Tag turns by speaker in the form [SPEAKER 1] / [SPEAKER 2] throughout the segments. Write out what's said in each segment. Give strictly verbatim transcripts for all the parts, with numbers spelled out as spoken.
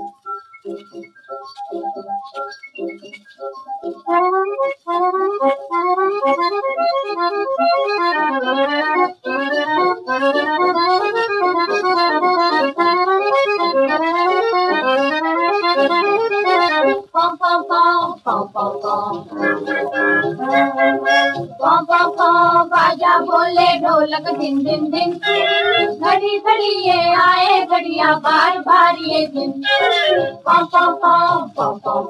[SPEAKER 1] Pom pom pom pom pom pom pom pom pom बाजा बोले ढोलक दिन दिन दिन घड़ी घड़ी ये आए घड़ियां बार बार ये दिन पम पम पम पम पम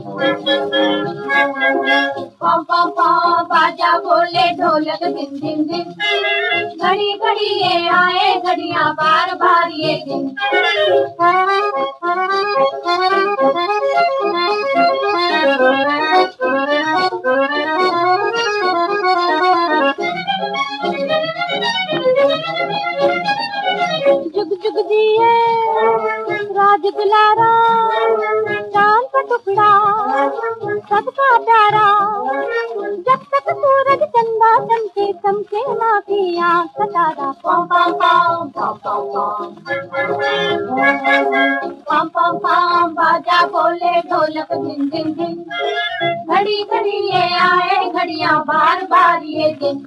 [SPEAKER 1] पम पम पम बाजा बोले ढोलक दिन दिन दिन घड़ी घड़ी ये आए घड़ियां बार बार ये दिन जुग जुग जिए राज दुलारा चांद का टुकड़ा सबका प्यारा जब तक सूरज चंदा चमके चमके माँ की आँख तारा पम पम पम पम पम पम पम पम बाजा बोले ढोलक दिन दिन दिन घड़ी घड़ी ये आए घड़ियां बार बार ये दिन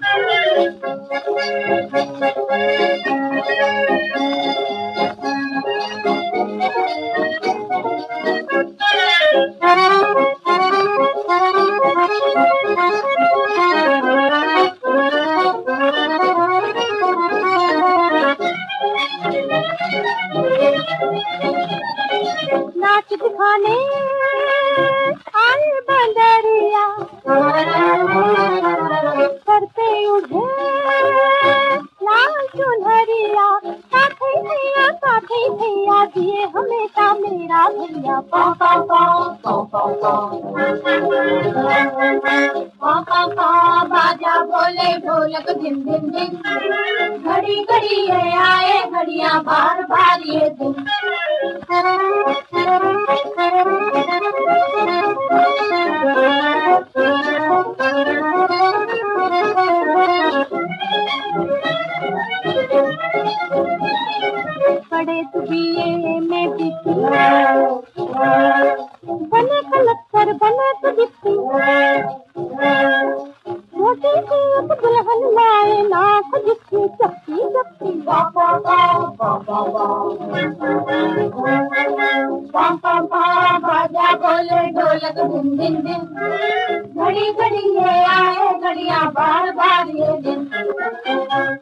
[SPEAKER 1] नाच दिखाने आए बंदरिया करते उठे लाल चुनरिया साथे भैया साथे भैया दिए हमेशा मेरा भैया पम पम पम पम पम पम पम पम बाजा बोले ढोलक दिन दिन दिन घड़ी घड़ी ये आए घड़ियां बार बार ये दिन पड़े तुझे में बिकी बने कलक्कर बने तुझी मोटी सी एक दुल्हन लाए नाक जिसकी चप्पी चप्पी बाबा बाबा पम पम पम बाजा बोले ढोलक दिन दिन दिन घड़ी घड़ी ये आए घड़ियां बार बार ये दिन